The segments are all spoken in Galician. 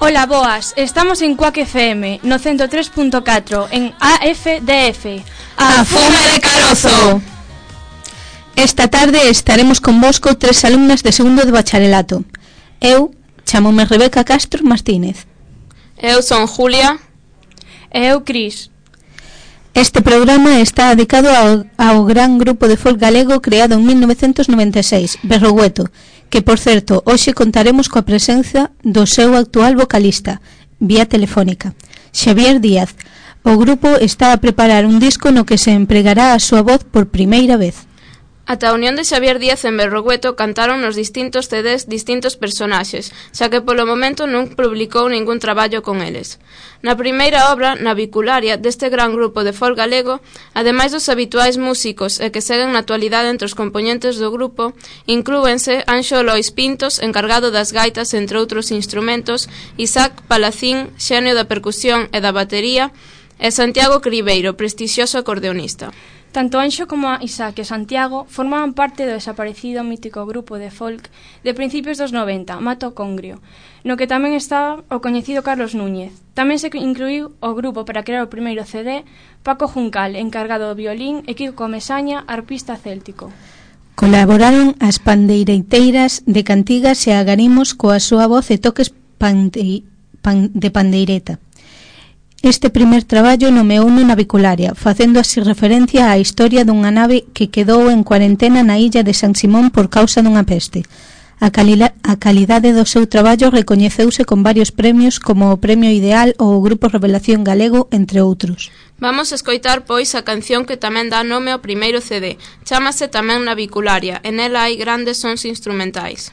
Ola, boas, estamos en Cuac FM, no 103.4, en AFDF. A fume de carozo! Esta tarde estaremos convosco 3 alumnas de segundo de bacharelato. Eu chamome Rebeca Castro Martínez. Eu son Julia. E eu Cris. Este programa está dedicado ao gran grupo de folk galego creado en 1996, Berrogueto, que, por certo, hoxe contaremos coa presenza do seu actual vocalista, vía telefónica, Xavier Díaz. O grupo está a preparar un disco no que se empregará a súa voz por primeira vez. Ata a unión de Xavier Díaz en Berrogueto cantaron nos distintos CDs distintos personaxes, xa que polo momento non publicou ningún traballo con eles. Na primeira obra, Navicularia, deste gran grupo de folk galego, ademais dos habituais músicos e que seguen na actualidade entre os compoñentes do grupo, inclúense Anxo Lois Pintos, encargado das gaitas entre outros instrumentos, Isaac Palacín, xenio da percusión e da batería, e Santiago Cribeiro, prestixioso acordeonista. Tanto Anxo como Isaac e Santiago formaban parte do desaparecido mítico grupo de folk de principios dos 90, Mato Congrio, no que tamén estaba o coñecido Carlos Núñez. Tamén se incluíu o grupo para crear o primeiro CD Paco Juncal, encargado do violín, e Kiko Comesaña, arpista céltico. Colaboraron as pandeireteiras de Cantigas e Agarimos coa súa voz e toques de pandeireta. Este primer traballo nomeouno Navicularia, facendo así referencia á historia dunha nave que quedou en cuarentena na illa de San Simón por causa dunha peste. A calidade do seu traballo recoñeceuse con varios premios como o Premio Ideal ou o Grupo Revelación Galego, entre outros. Vamos a escoitar, pois, a canción que tamén dá nome ao primeiro CD. Chámase tamén Navicularia, e nela hai grandes sons instrumentais.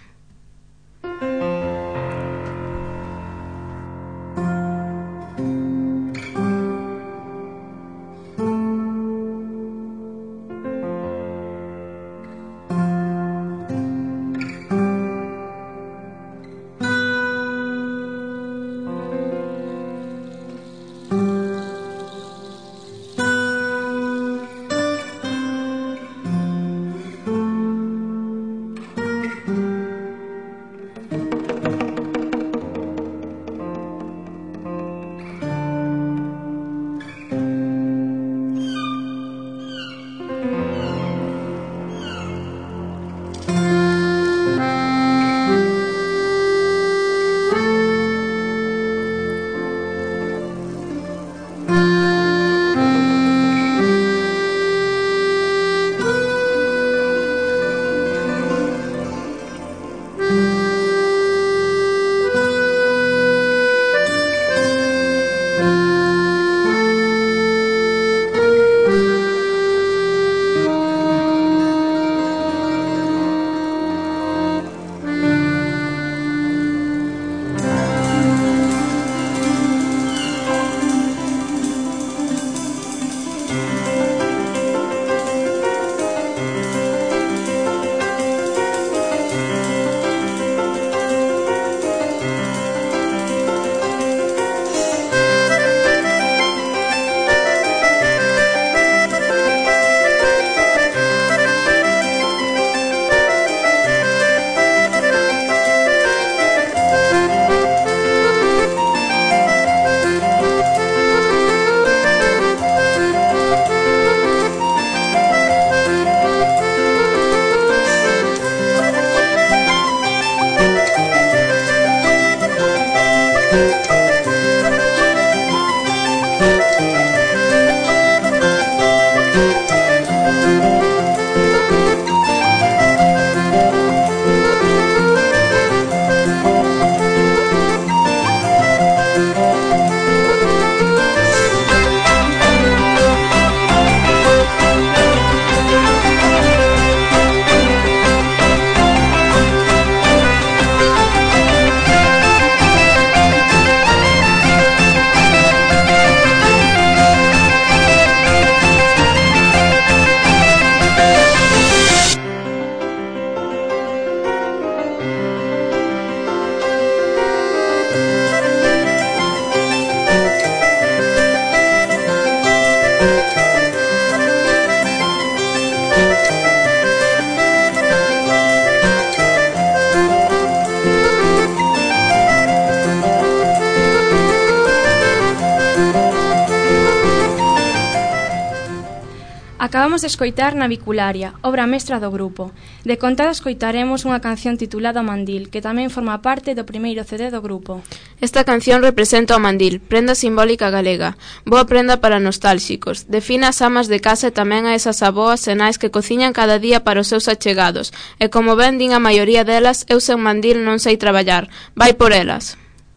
Acabamos de escoitar Navicularia, obra mestra do grupo. De contada escoitaremos unha canción titulada Mandil, que tamén forma parte do primeiro CD do grupo. Esta canción representa o mandil, prenda simbólica galega. Boa prenda para nostálxicos. Define as amas de casa e tamén a esas aboas e nais que cociñan cada día para os seus achegados. E como ben din a maioría delas, eu sen mandil non sei traballar. Vai por elas.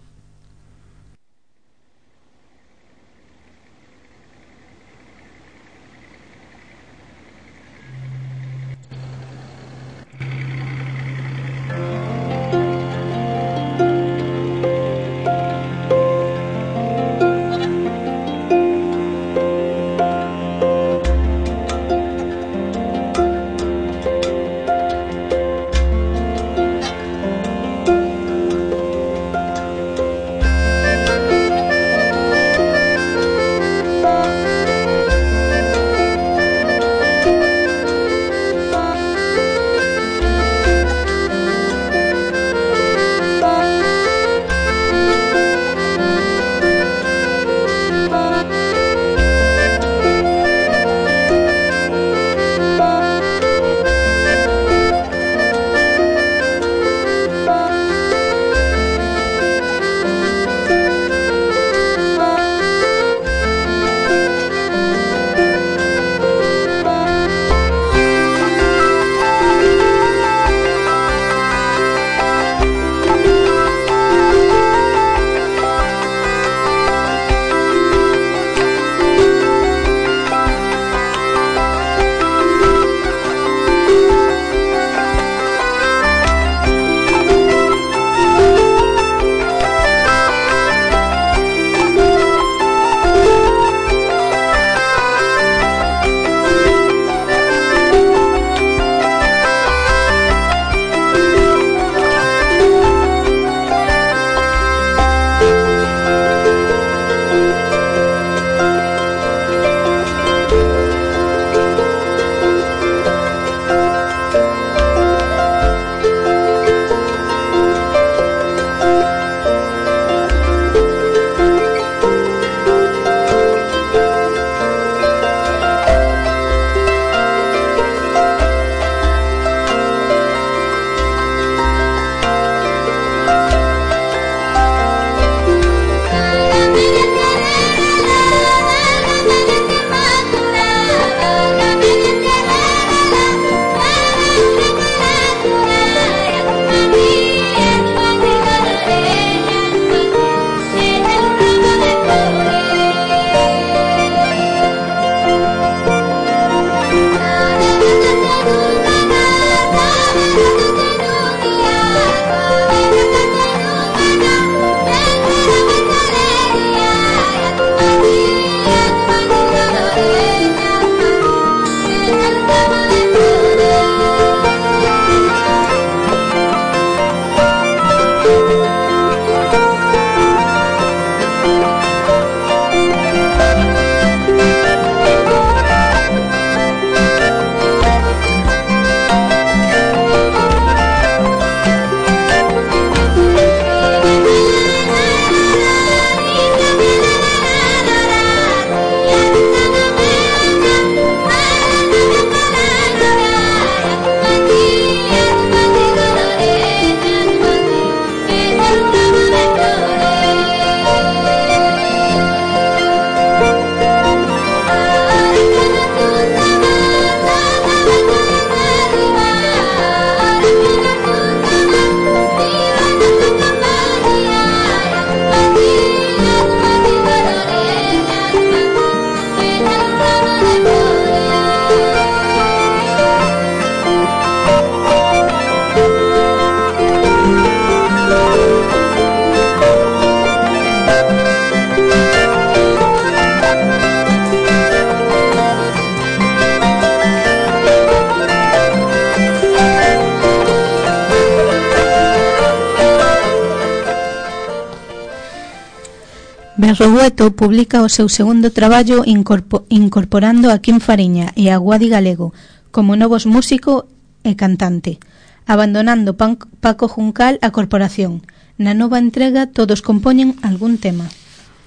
Berrogueto publica o seu segundo traballo incorporando a Quim Fariña e a Guadi Galego como novos músico e cantante, abandonando Paco Juncal a corporación. Na nova entrega todos compoñen algún tema.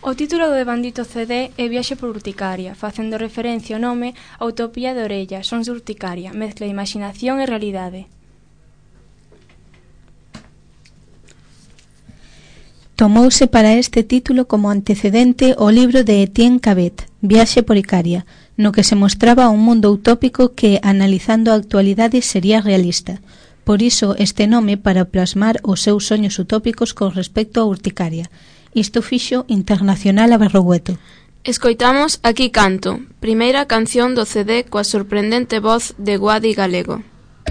O título do devandito CD é Viaxe por Urticaria, facendo referencia ao nome a Utopía de Orella, Sons de Urticaria, mezcla de imaginación e realidade. Tomouse para este título como antecedente o libro de Etienne Cabet, Viaxe por Icaria, no que se mostraba un mundo utópico que, analizando a actualidade, sería realista. Por iso, este nome para plasmar os seus soños utópicos con respecto a Urticaria. Isto fixo internacional a Berrogueto. Escoitamos Aquí canto, primeira canción do CD coa sorprendente voz de Guadi Galego.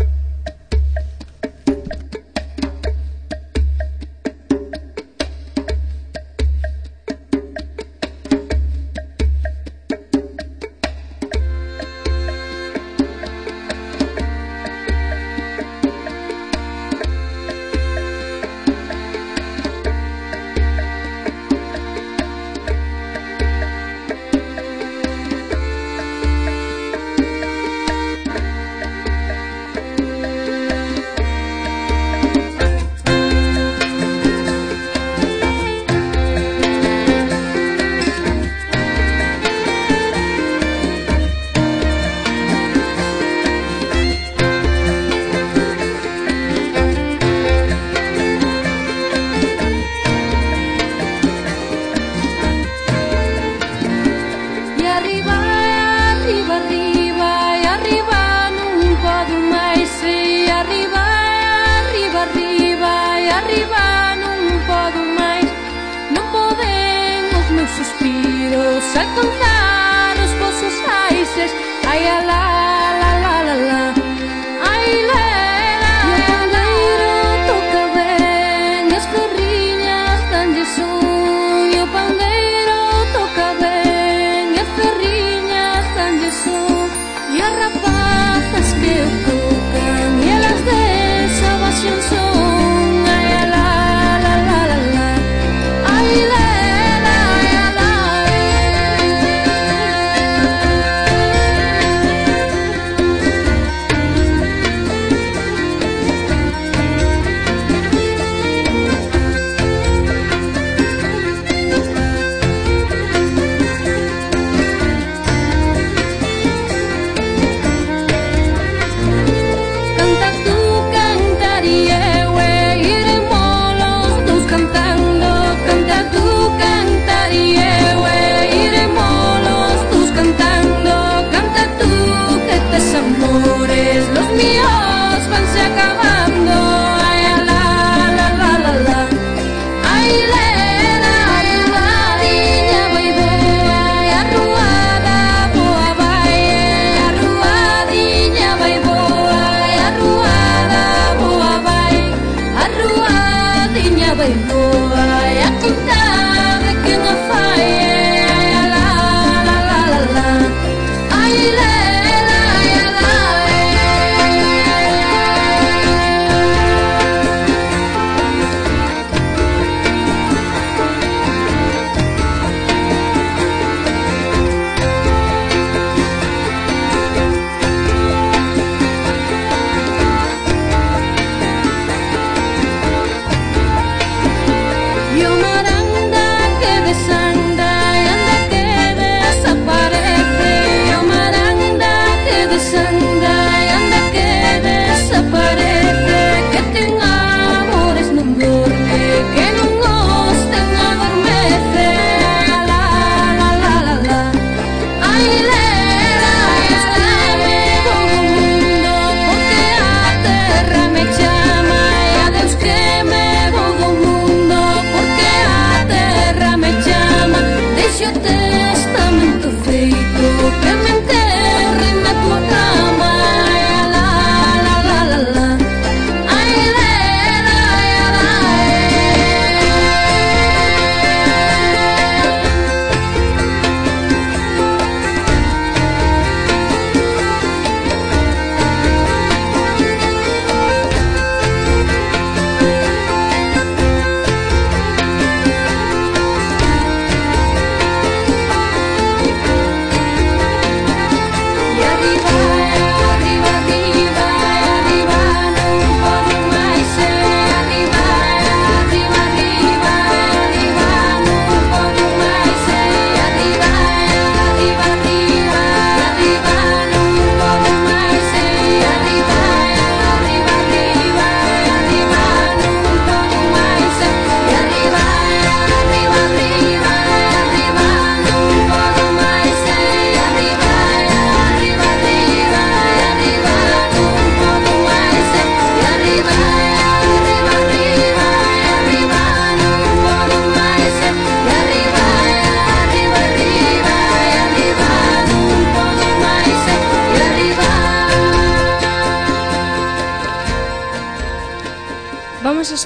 Alcanzar os vosos aises, ai a la la la la la, ai lela. E o pandeiro toca ben, as ferriñas danlle son. E o pandeiro toca ben, as ferriñas danlle son. E as rapazas que o tocan, e elas desa pasión son, ai a la la la la la, ai lela.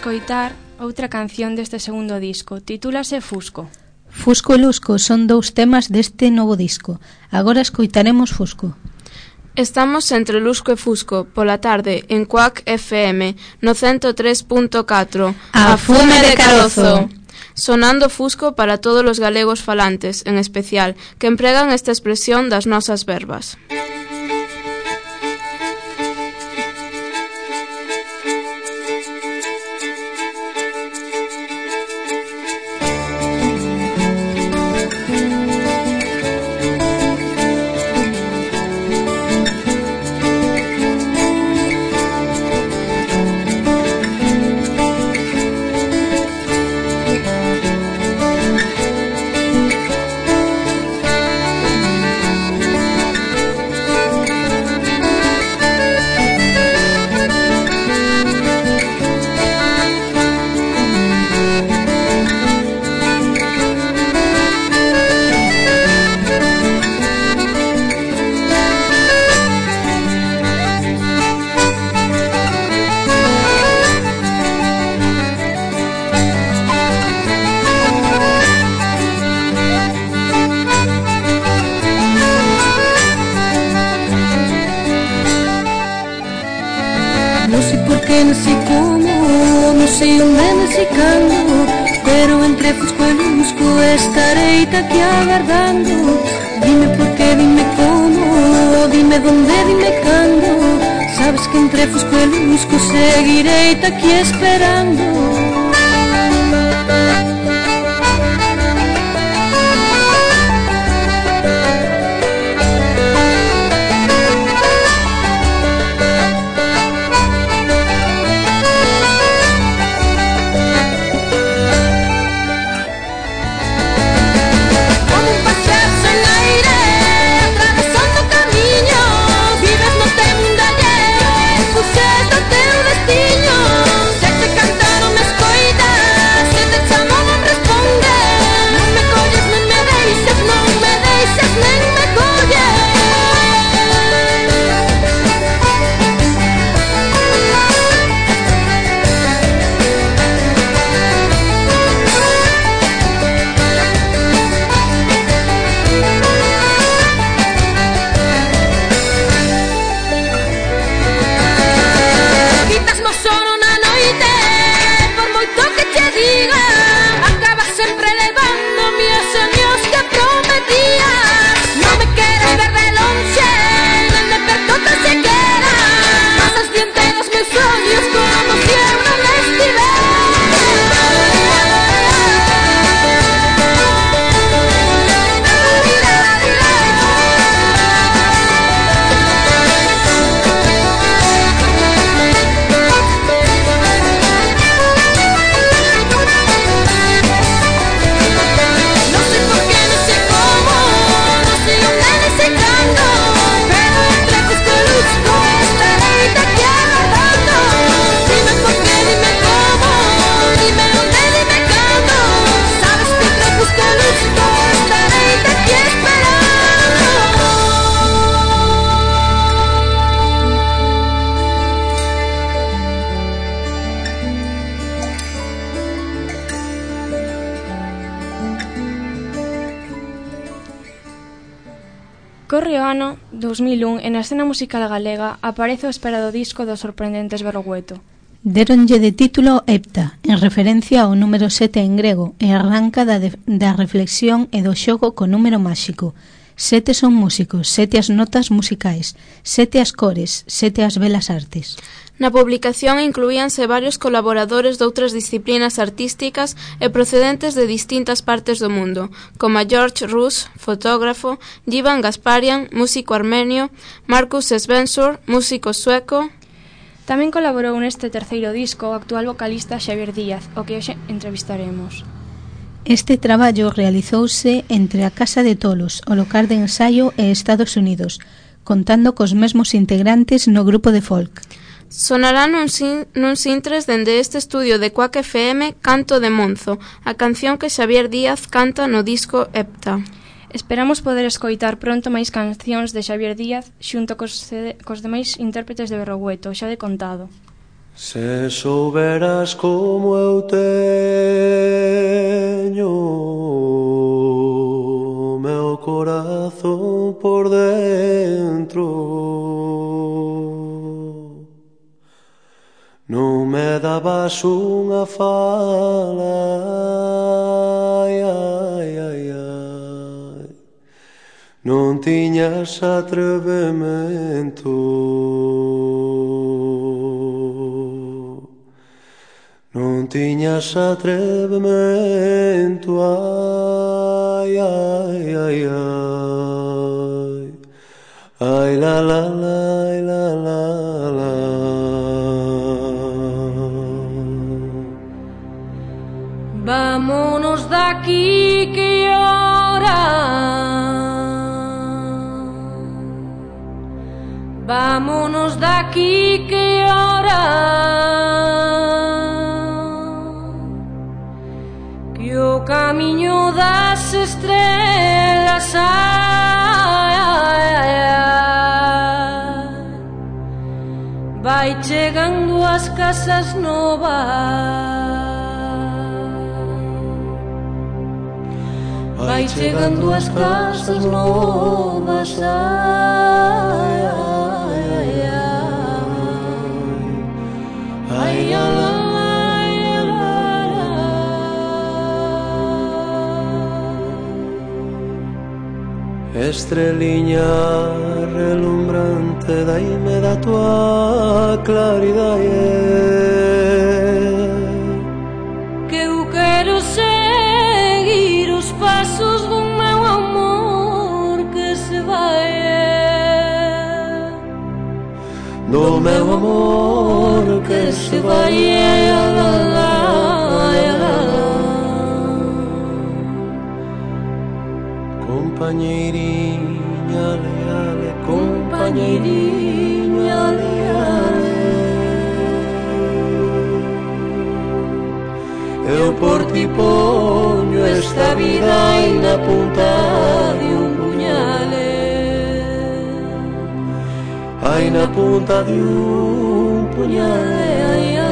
escoitar outra canción deste segundo disco. Titúlase Fusco. Fusco e Lusco son dous temas deste novo disco. Agora escoitaremos Fusco. Estamos entre Lusco e Fusco, pola tarde, en Cuac FM, no 103.4. A fume de carozo. Sonando Fusco para todos os galegos falantes, en especial, que empregan esta expresión das nosas verbas. Pero entre Fusco e Lusco estarei aquí agardando. Dime por qué, dime cómo, dime dónde, dime cando. Sabes que entre Fusco e Lusco seguirei aquí esperando. Corre o ano 2001 e na escena musical galega aparece o esperado disco dos sorprendentes Berrogueto. Deronlle de título Hepta, en referencia ao número 7 en grego, e arranca da reflexión e do xogo co número máxico. 7 son músicos, 7 as notas musicais, 7 as cores, 7 as belas artes. Na publicación incluíanse varios colaboradores de outras disciplinas artísticas e procedentes de distintas partes do mundo, como George Rus, fotógrafo, Jivan Gasparian, músico armenio, Marcus Svensson, músico sueco. Tamén colaborou neste terceiro disco o actual vocalista Xavier Díaz, o que hoxe entrevistaremos. Este traballo realizouse entre a Casa de Tolos, o local de ensaio e Estados Unidos, contando cos mesmos integrantes no grupo de folk. Sonará nun sintres dende este estudio de Cuac FM Canto de Monzo, a canción que Xavier Díaz canta no disco Hepta. Esperamos poder escoitar pronto máis cancións de Xavier Díaz xunto cos demais intérpretes de Berrogueto, xa de contado. Se souberas como eu teño o meu corazón por dentro, non me dabas unha fala, ai, ai, ai, ai. Non tiñas atrevemento, non tiñas atrevemento, ai, ai, ai, ai, ai, la, la, la, la, la, la. Vámonos daqui que hora. Vámonos daqui que hora. Que o camiño das estrelas, ai, ai, ai, vai chegando ás casas novas. Vai chegando ás casas novas, ai, ai, ai, ai, ai, ai. Estreliña relumbrante, daime da tua claridade, que eu quero seguir os pasos do meu amor que se vai, do meu amor que se vai. Compañeirinha leale, compañeirinha leale, eu por ti poño esta vida aí na punta de un puñal, aí na punta de un puñal, ai, ai, ai.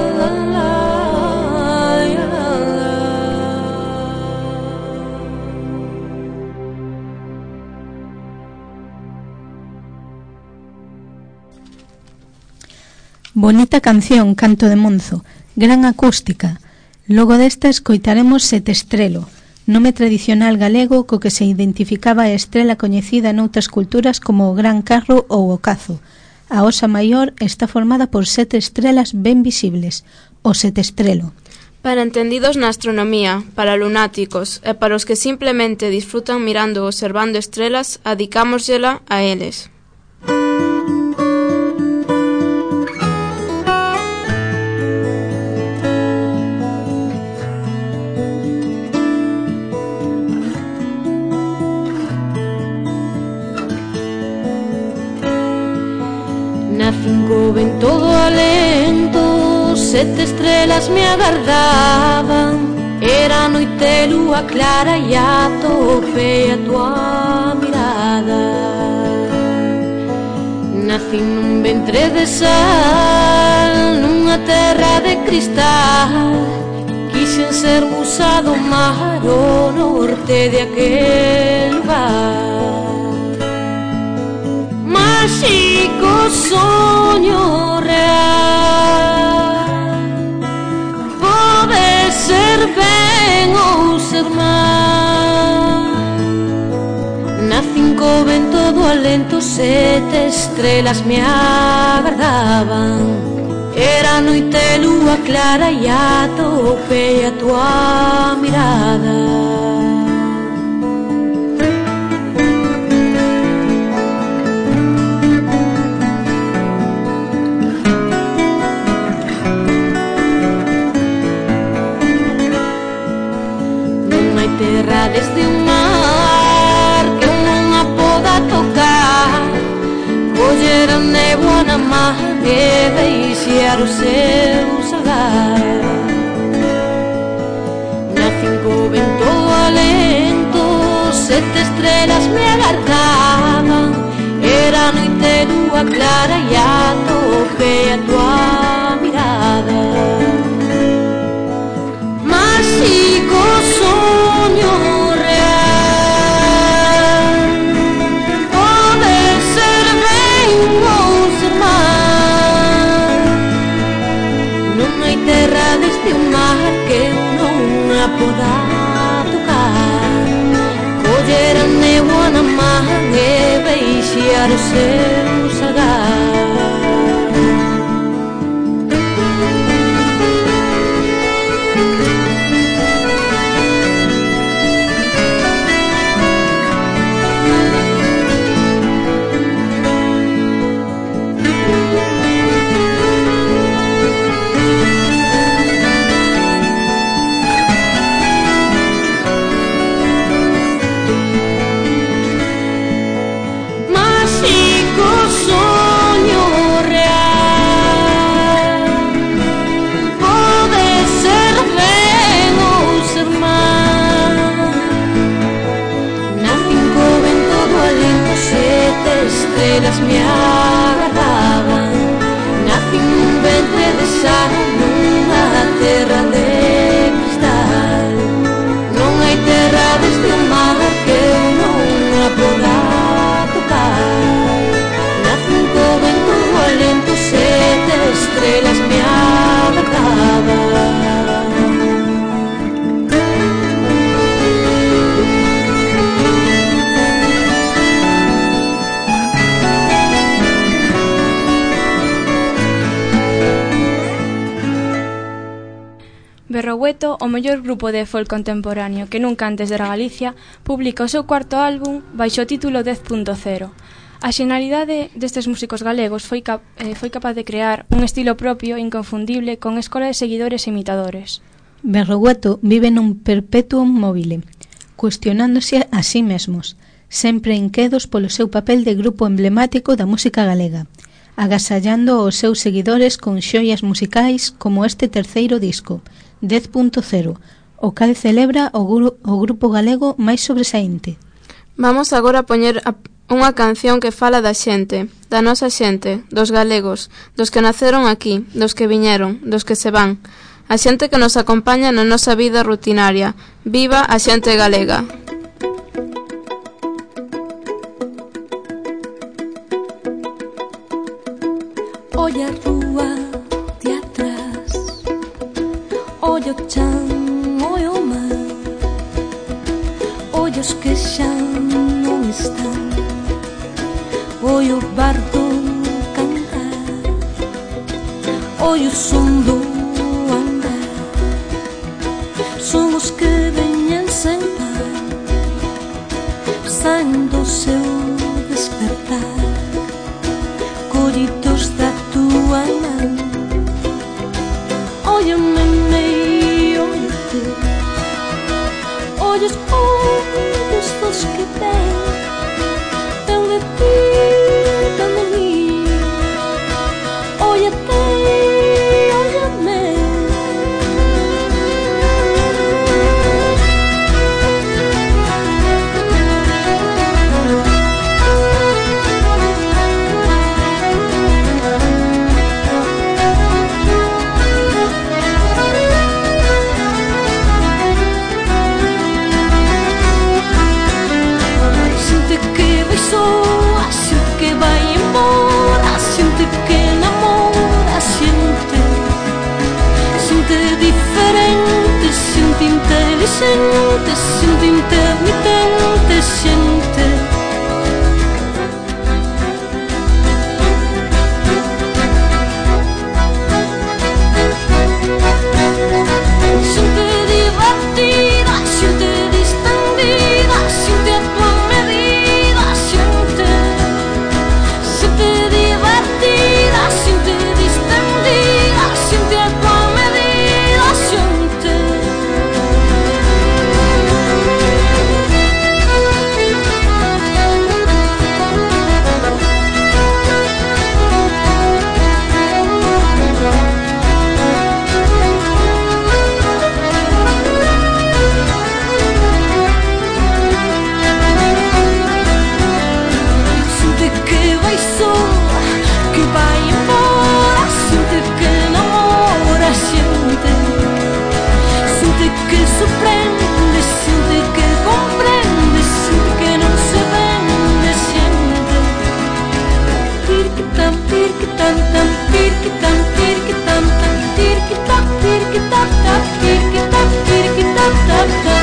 Bonita canción, Canto de Monzo, gran acústica. Logo desta escoitaremos Sete Estrelo, nome tradicional galego co que se identificaba a estrela coñecida noutras culturas como o Gran Carro ou o Cazo. A osa maior está formada por 7 estrelas ben visibles, o setestrelo. Para entendidos na astronomía, para lunáticos e para os que simplemente disfrutan mirando ou observando estrelas, adicámoslla a eles. Na finco ben todo alento, 7 estrelas me agardaban. Era noite lúa clara e atopei a tua mirada. Nací nun ventre de sal, nunha terra de cristal. Quixen ser musa do mar, o norte de aquel lugar. Máxico soño real, pode ser ben ou ser mal. Na finco ben todo alento, 7 estrelas me agardaban. Era noite lúa clara e atopei a tua mirada. Terra desde un mar que non a poda tocar, coller a néboa na man e deixar o seu sagar. Na finco ben todo alento, 7 estrelas me agardaban. Era noite lúa clara e atopei a tua mirada. para o seu sagar. Estrelas me agarraban, nací nun ventre de sal, nunha terra de cristal. Non hai terra desde o mar que eu non a poda tocar. Nací co vento do alento, sete estrelas me agarraban. Berrogueto, o mellor grupo de folk contemporáneo que nunca antes dera Galicia, publica o seu cuarto álbum baixo o título 10.0. A xenalidade destes músicos galegos foi capaz de crear un estilo propio inconfundible con escola de seguidores e imitadores. Berrogueto vive nun perpetuum mobile, cuestionándose a sí mesmos, sempre inquedos polo seu papel de grupo emblemático da música galega, agasallando os seus seguidores con xoias musicais como este terceiro disco, 10.0, o cal celebra o grupo galego máis sobresaínte. Vamos agora a poñer unha canción que fala da xente, da nosa xente, dos galegos, dos que naceron aquí, dos que viñeron, dos que se van, a xente que nos acompaña na nosa vida rutinaria. Viva a xente galega! Olla a rúa de atrás, olla o chan, olla o mar, olla os que xa non están, olla o bardo cantar, olla o son do andar. Son os que veñen sen par, saen do seu despertar, collidos da tua man. Óyame, óyate, ollos ollos dos que ven de ti, ven de mí. Óyate, óyame. A xente que vai embora, a xente que namora, a xente diferente, xente inteligente, xente intermitente, xente divertida, xente distendida, xente a tua medida, xente divertida, xente distendida, xente a tua medida, xente. Xente que vai sola, que vai embora, xente que namora, xente que surprende, xente que comprende, xente que non se vende, xente. Tirquitam, tirquitam, tam, tirquitam, tirquitam, tam, tirquitam, tirquitam, tam, tirquitam, tirquitam, tam, tam.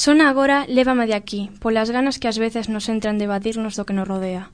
Sona agora Lévame de aquí, polas ganas que ás veces nos entran de evadirnos do que nos rodea.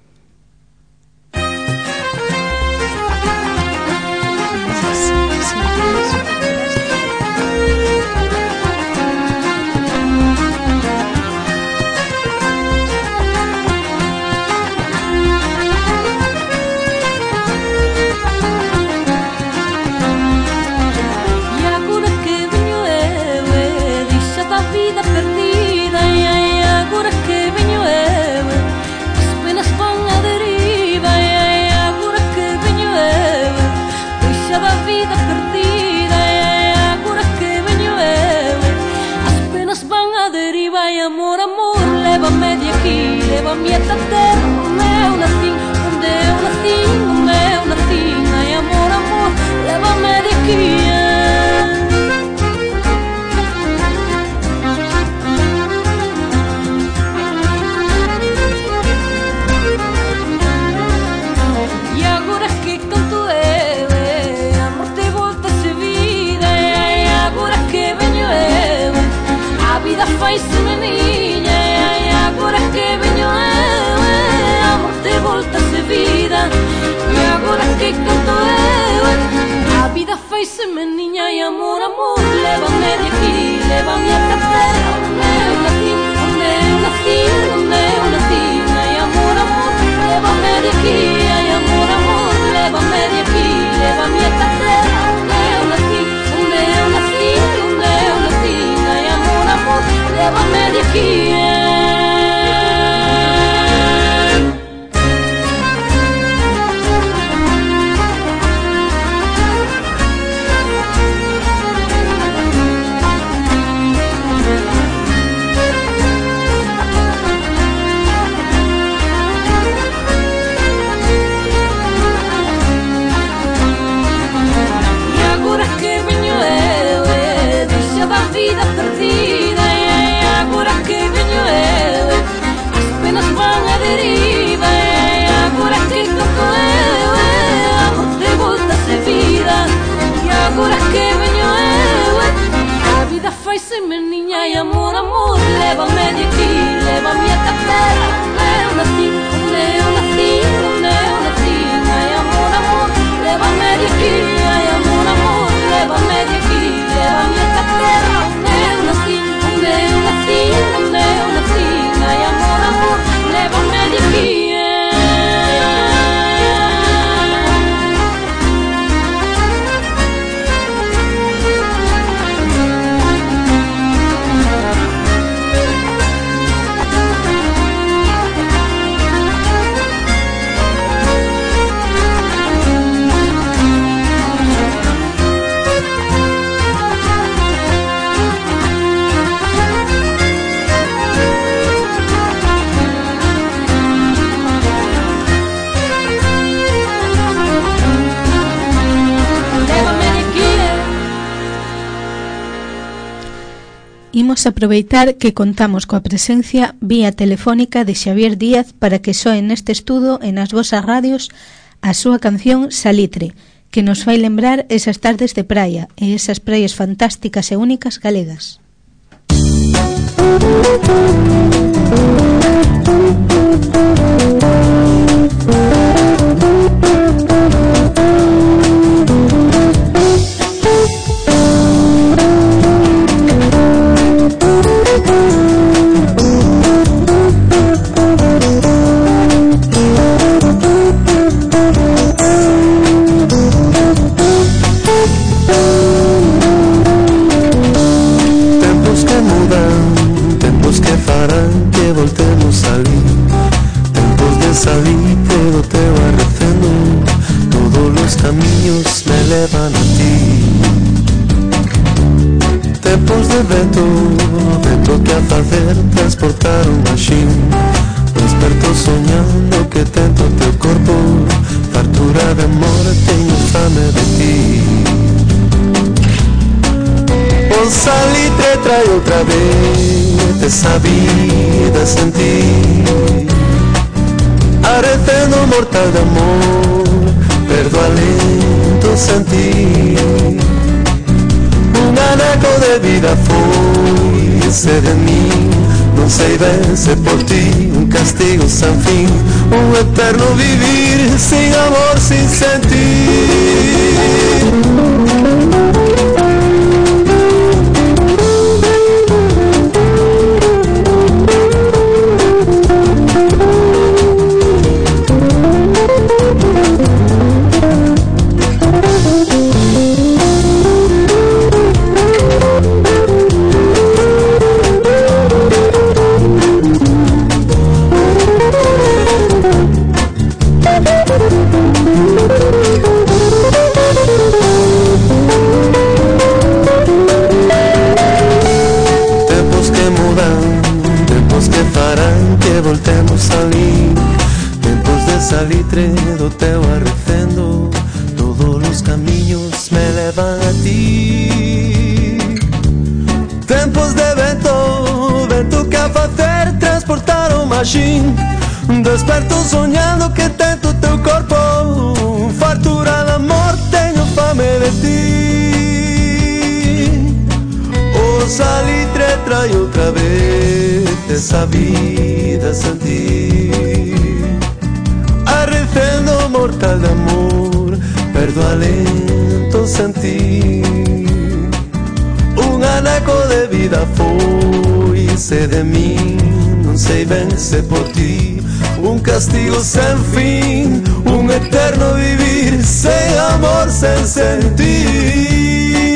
Lévame esta terra onde eu nací, ai amor, amor, lévame de aquí. E agora que canto eu, amor te volta a ser vida, ai agora que veño eu, a vida fai-se menina, ai agora que veño eu, amor te volta a ser vida. E agora que canto eu, a vida fai-se menina, ai amor, amor, lévame de aquí, lévame a esta terra onde eu nací, ai amor, amor, lévame de aquí, ai amor, amor, lévame de aquí, lévame a esta terra onde eu nací, ai amor, amor, lévame de aquí. Agora que veño eu, a vida fai-se menina, ai amor, amor, lévame de aquí, lévame a esta terra onde eu nací, ai amor, amor, lévame de aquí, ai amor, amor, lévame de aquí, lévame a esta terra onde eu nací, ai amor, amor, lévame de aquí. Imos aproveitar que contamos coa presencia vía telefónica de Xavier Díaz para que soe neste estudo e nas vosas radios a súa canción Salitre, que nos fai lembrar esas tardes de praia e esas praias fantásticas e únicas galegas. Pero te va recendo, todos los caminos me levan a ti. Tempos de vento que a facer transportar un machín. Desperto soñando que tento teu corpo, fartura de amor, teño fame de ti. O salitre trae outra vez esa vida sen ti, arecendo mortal de amor, perdo alento sen ti. Un anaco de vida foi se de mí. Non sei ben se por ti un castigo sen fin, un eterno vivir sin amor, sin sentir. Voltemos ali, tempos de salitre do teu arrecendo, todos os camiños me levan a ti. Tempos de vento, vento que a facer transportar o machín, desperto soñando que tento teu corpo, fartura de amor, teño fame de ti. O salitre trae outra vez esa vida sen ti, arrecendo mortal de amor, perdo alento sen ti. Un anaco de vida foi se de mí, non sei ben se por ti, un castigo sen fin, un eterno vivir sen amor, sen sentir.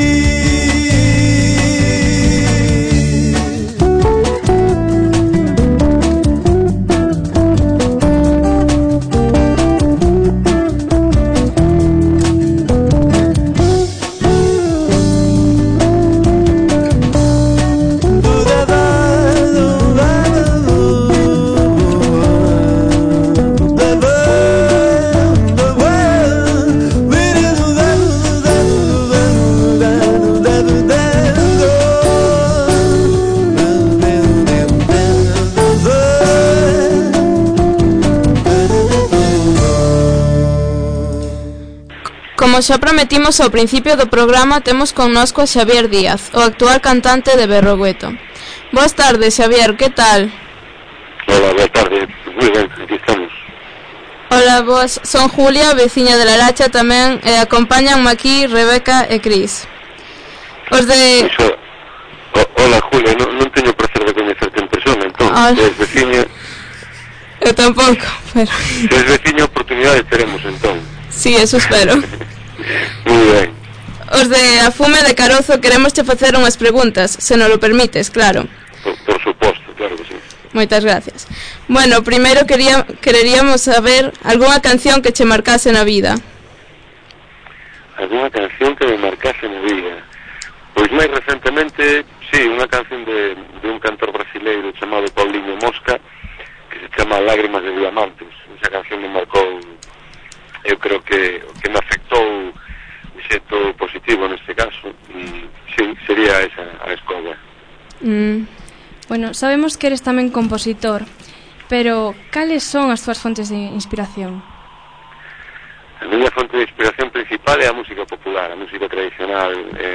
Como xa prometimos ao principio do programa, temos connosco a Xavier Díaz, o actual cantante de Berrogueto. Boas tardes, Xavier, que tal? Hola, boa tarde, moi ben, aquí estamos. Hola, boas, son Julia, veciña de Laracha tamén, e acompáñanme aquí Rebeca e Cris. Os de... Hola, Julia, non teño prazer de coñecerte en persona, entón, se és veciña... Eu tampouco, pero... Se és veciña, oportunidade teremos, entón. Sí, eso espero. Moi ben. Os de A Fume de Carozo queremos che facer unhas preguntas, se nos lo permites, claro. Por suposto, claro que sí. Moitas gracias. Bueno, primeiro quereríamos saber algunha canción que che marcase na vida. Algunha canción que me marcase na vida? Pois máis recentemente, sí, unha canción de un cantor brasileiro chamado Paulinho Mosca, que se chama Lágrimas de Diamantes. Esa canción me marcou, eu creo que me afectou de xeito positivo neste caso, e sí, sería esa a escola. Bueno, sabemos que eres tamén compositor, pero cales son as túas fontes de inspiración? A miña fonte de inspiración principal é a música popular, a música tradicional,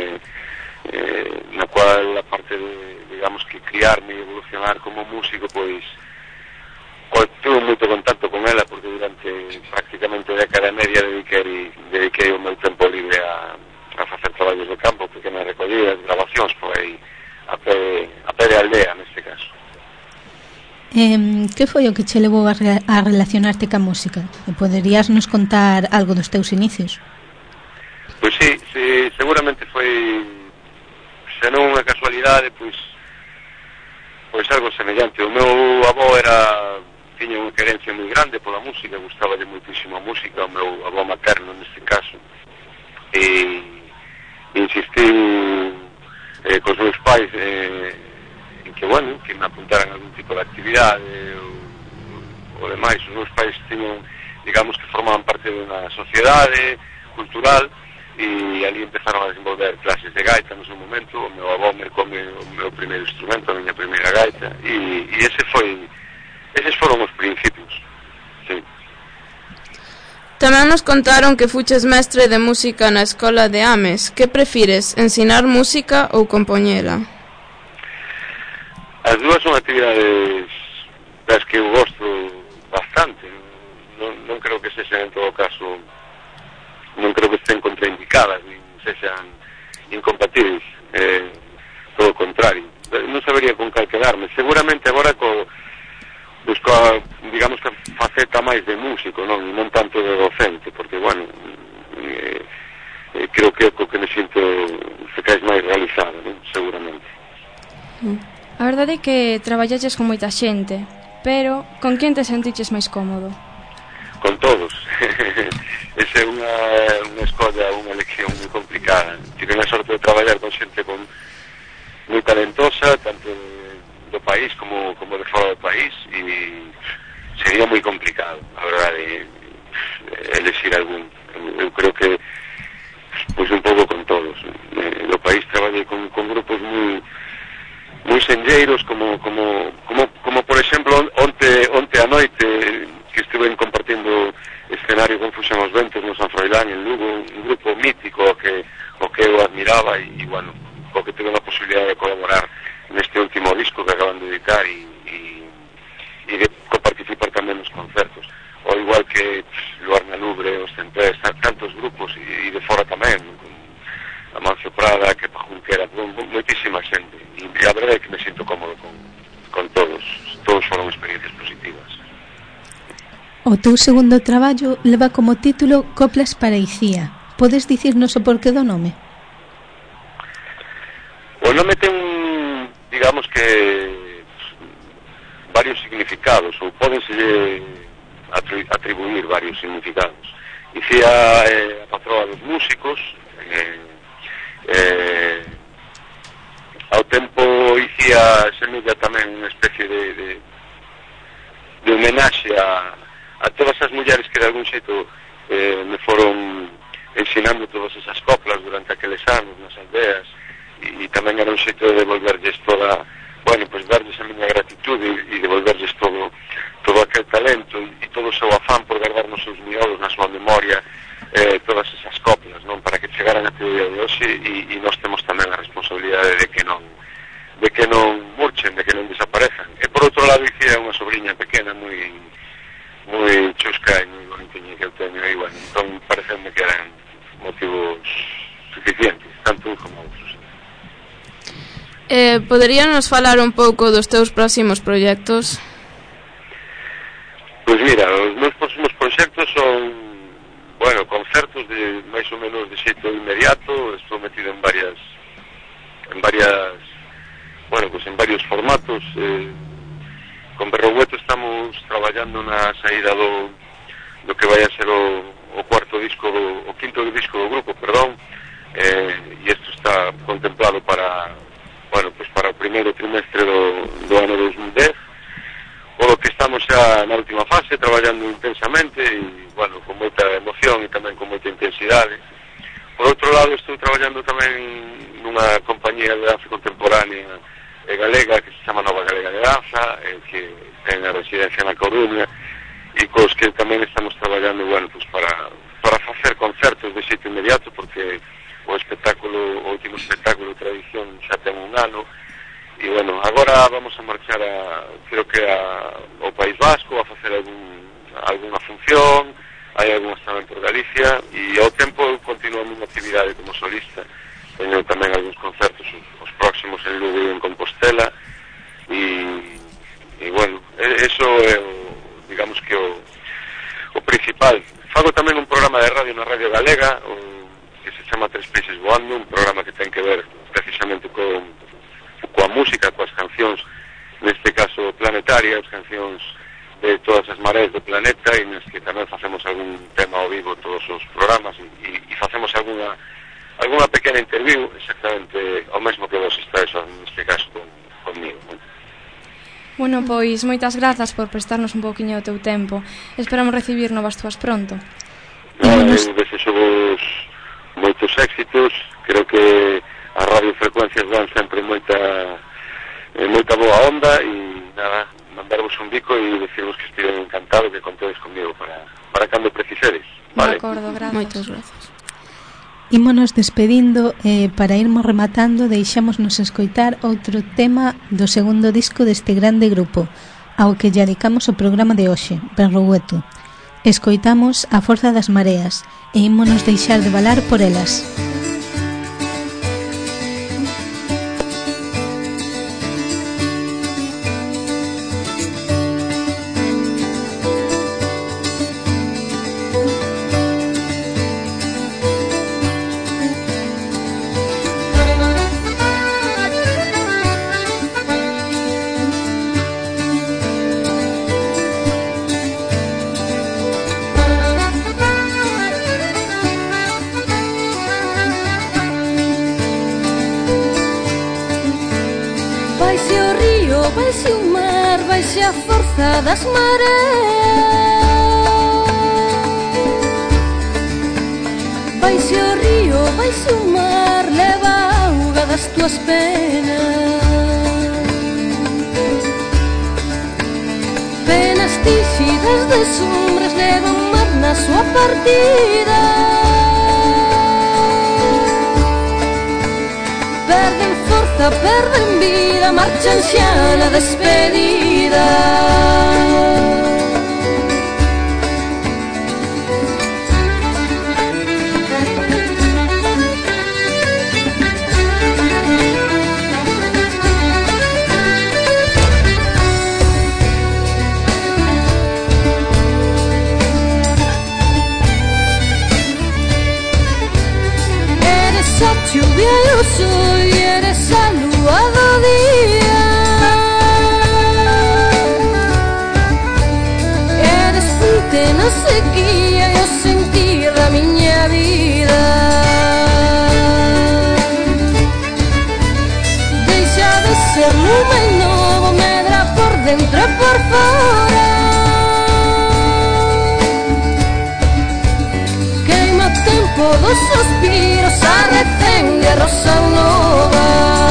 na cual, aparte de, digamos, que criarme e evolucionar como músico, pois tuve moito contacto con ela, porque durante prácticamente década e media dediquei o meu tempo libre a facer traballos de campo, pequenas recollidas, grabacións por aí, a pé de aldea, neste caso. Que foi o que che levou a relacionarte ca música? Poderías nos contar algo dos teus inicios? Pois sí, seguramente foi, se non unha casualidade, pois algo semellante. O meu avó tiña unha querencia moi grande pola música, gustaballe moitísimo a música, o meu avó materno neste caso, e insistiu cos meus pais en que, bueno, que me apuntaran a algún tipo de actividade ou demais. Os meus pais tiñan, digamos, que formaban parte de unha sociedade cultural, e ali empezaron a desenvolver clases de gaita no seu momento. O meu avó mercoume o meu primeiro instrumento, a miña primeira gaita, e eses foron os principios. Sí. Tamén nos contaron que fuches mestre de música na escola de Ames. Que prefires, ensinar música ou compoñela? As dúas son actividades das que eu gosto bastante. Non creo que sexan, en todo caso, non creo que estén contraindicadas, nin sexan incompatibles, todo o contrario. Non sabería con cal quedarme. Seguramente agora digamos que faceta máis de músico, non tanto de docente, porque, bueno, creo que é co que me sinto se caes máis realizado, non? Seguramente. A verdade é que traballalles con moita xente, pero con quen te sentiches máis cómodo? Con todos. Esa é unha escolla, unha elección moi complicada. Tive a sorte de traballar con xente moi talentosa, tanto do país como de fora do país, e sería moi complicado, a verdade, elegir algún. Eu creo que pois un pouco con todos. No país traballei con grupos moi senlleiros, como por exemplo onte a noite que estuve compartindo escenario con Fuxan os Ventos no San Froilán en Lugo, un grupo mítico o que eu admiraba e bueno, co que tuve a posibilidade de colaborar neste último disco que acaban de editar e de participar tamén nos concertos, o igual que Luarna Lubre, os Centés, tantos grupos e de fora tamén, Amancio Prada, que Pajunquera, moitísima xente, e a verdade é que me sinto cómodo con todos foron experiencias positivas. O teu segundo traballo leva como título Coplas para Icía. Podes dicirnos o porqué do nome? O nome ten, digamos que, varios significados, ou pódense atribuir varios significados. Icía é a patroa dos músicos, ao tempo Icía semella tamén unha especie de homenaxe a todas as mulleres que de algún xeito me foron ensinando todas esas coplas durante aqueles anos nas aldeas, e tamén era un xeito de devolverlles toda, bueno, pois darlles a miña gratitude e devolverlles todo aquel talento e todo o seu afán por guardar nos seus miolos, na súa memoria, todas esas coplas, non, para que chegaran até o día de hoxe, e nós temos tamén a responsabilidade de que non murchen, de que non desaparezan. E por outro lado, Icía é unha sobrinha pequena moi chusca e moi bonitiña que eu teño, e bueno, entón parecenme que eran motivos suficientes, tanto uns como outros. Poderíanos falar un pouco dos teus próximos proxectos? Pois mira, os meus próximos proxectos son, bueno, concertos de máis ou menos de xeito inmediato. Estou metido en varias, bueno, pues en varios formatos. Con Berrogueto estamos traballando na saída do que vai a ser o quinto disco do grupo, perdón, e isto está contemplado para, bueno, pues para o primeiro trimestre do ano 2010. Polo que estamos xa na última fase, traballando intensamente e, bueno, con moita emoción e tamén con moita intensidade. Por outro lado, estou traballando tamén nunha compañía de danza contemporánea galega que se chama Nova Galega de Danza, que ten a residencia na Coruña, e cos que tamén estamos traballando, bueno, pues para facer concertos de xeito inmediato, porque o último espectáculo Tradición xa ten un ano. E, bueno, agora vamos a marchar creo que ao País Vasco a facer algunha función, hai algunhas tamén por Galicia, e ao tempo continuo a miña actividade como solista. Teño tamén algúns concertos, os próximos en Lugo e en Compostela, e bueno, eso é digamos que o principal. Fago tamén un programa de radio na Radio Galega, que se chama Tres Peixes Voando, un programa que ten que ver precisamente coa música, coas cancións, neste caso planetarias, cancións de todas as mareas do planeta, e nas que tamén facemos algún tema ao vivo todos os programas, e facemos algunha pequena interview, exactamente o mesmo que vos estáis neste caso conmigo. Bueno, pois moitas grazas por prestarnos un pouquiño do teu tempo. Esperamos recibir novas túas pronto. Eu desexo vos moitos éxitos. Creo que as radiofrecuencias dan sempre moita boa onda, e nada, mandarvos un bico e decirvos que estive encantado, que contedes comigo para cando precisedes, vale? De acordo, grazas. Moitas grazas. Ímonos despedindo e para irmos rematando deixámonos escoitar outro tema do segundo disco deste grande grupo, ao que lle dedicamos o programa de hoxe, Berrogueto. Escoitamos A Forza das Mareas e ímonos deixar de balar por elas. Vaise o mar, vaise a forza das mareas. Vaise o río, vaise o mar, leva a auga das tuas penas. Penas tíxidas de sombras levan mar na súa partida. Perden forza, perden vida, marchan xa na despedida. Eres a chuvia e o sol, e eres a lúa do día. Eres fonte na sequía e o sentir da miña vida. Deixa de ser lume novo, medra por dentro e por fora. Queima o tempo dos suspiros, arrecende a rosa nova.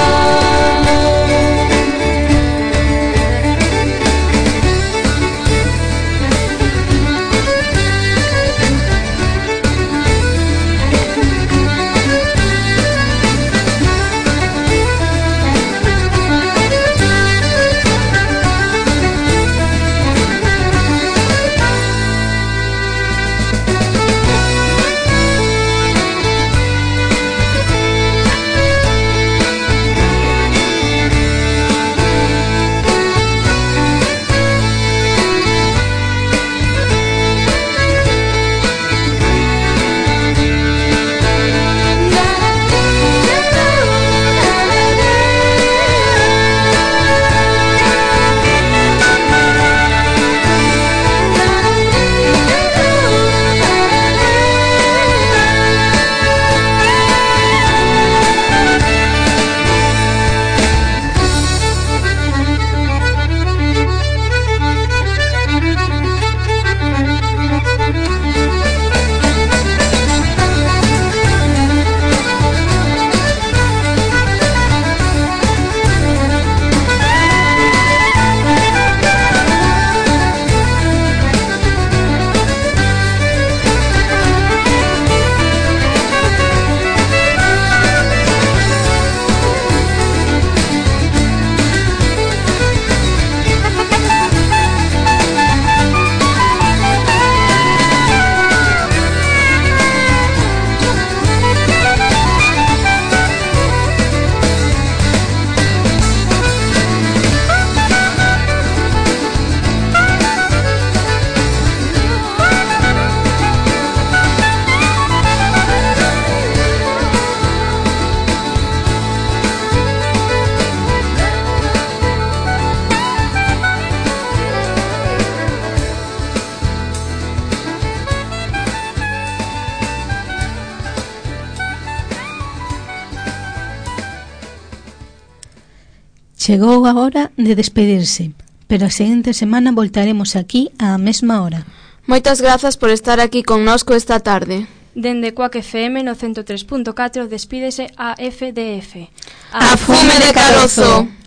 Chegou a hora de despedirse, pero a seguinte semana voltaremos aquí á mesma hora. Moitas grazas por estar aquí connosco esta tarde. Dende Quack FM no 103.4 despídese a FDF. A fume de carozo.